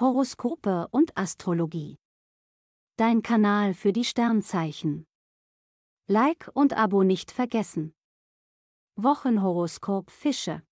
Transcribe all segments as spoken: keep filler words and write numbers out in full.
Horoskope und Astrologie. Dein Kanal für die Sternzeichen. Like und Abo nicht vergessen. Wochenhoroskop Fische.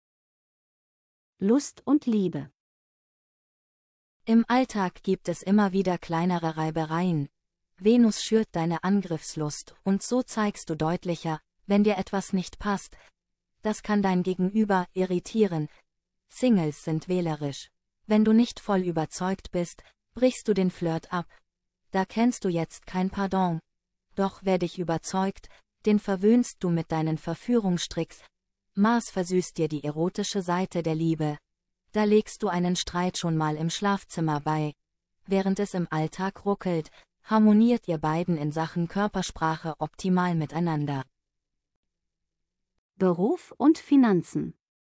Lust und Liebe. Im Alltag gibt es immer wieder kleinere Reibereien. Venus schürt deine Angriffslust und so zeigst du deutlicher, wenn dir etwas nicht passt. Das kann dein Gegenüber irritieren. Singles sind wählerisch. Wenn du nicht voll überzeugt bist, brichst du den Flirt ab. Da kennst du jetzt kein Pardon. Doch wer dich überzeugt, den verwöhnst du mit deinen Verführungstricks. Mars versüßt dir die erotische Seite der Liebe. Da legst du einen Streit schon mal im Schlafzimmer bei. Während es im Alltag ruckelt, harmoniert ihr beiden in Sachen Körpersprache optimal miteinander. Beruf und Finanzen.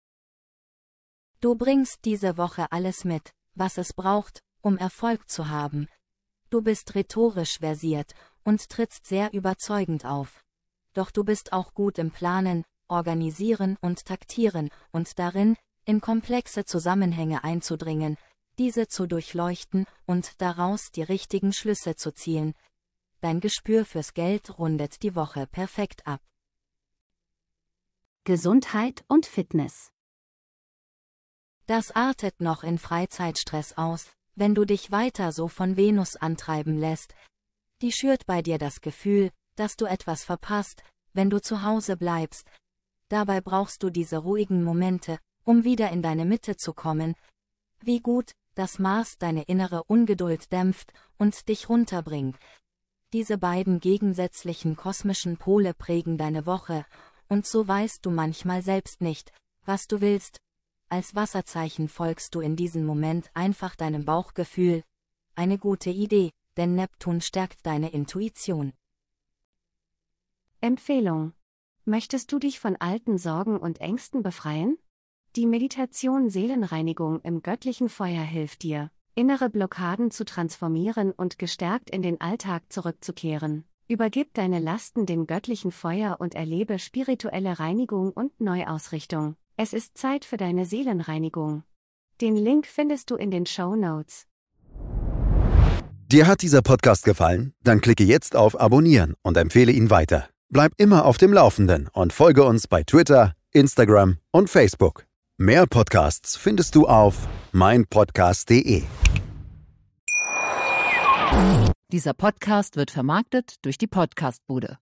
Du bringst diese Woche alles mit, was es braucht, um Erfolg zu haben. Du bist rhetorisch versiert und trittst sehr überzeugend auf. Doch du bist auch gut im Planen, Organisieren und Taktieren und darin, in komplexe Zusammenhänge einzudringen, diese zu durchleuchten und daraus die richtigen Schlüsse zu ziehen. Dein Gespür fürs Geld rundet die Woche perfekt ab. Gesundheit und Fitness. Das artet noch in Freizeitstress aus, wenn du dich weiter so von Venus antreiben lässt. Die schürt bei dir das Gefühl, dass du etwas verpasst, wenn du zu Hause bleibst. Dabei brauchst du diese ruhigen Momente, um wieder in deine Mitte zu kommen. Wie gut, dass Mars deine innere Ungeduld dämpft und dich runterbringt. Diese beiden gegensätzlichen kosmischen Pole prägen deine Woche, und so weißt du manchmal selbst nicht, was du willst. Als Wasserzeichen folgst du in diesem Moment einfach deinem Bauchgefühl. Eine gute Idee, denn Neptun stärkt deine Intuition. Empfehlung. Möchtest du dich von alten Sorgen und Ängsten befreien? Die Meditation Seelenreinigung im göttlichen Feuer hilft dir, innere Blockaden zu transformieren und gestärkt in den Alltag zurückzukehren. Übergib deine Lasten dem göttlichen Feuer und erlebe spirituelle Reinigung und Neuausrichtung. Es ist Zeit für deine Seelenreinigung. Den Link findest du in den Shownotes. Dir hat dieser Podcast gefallen? Dann klicke jetzt auf Abonnieren und empfehle ihn weiter. Bleib immer auf dem Laufenden und folge uns bei Twitter, Instagram und Facebook. Mehr Podcasts findest du auf meinpodcast punkt de. Dieser Podcast wird vermarktet durch die Podcastbude.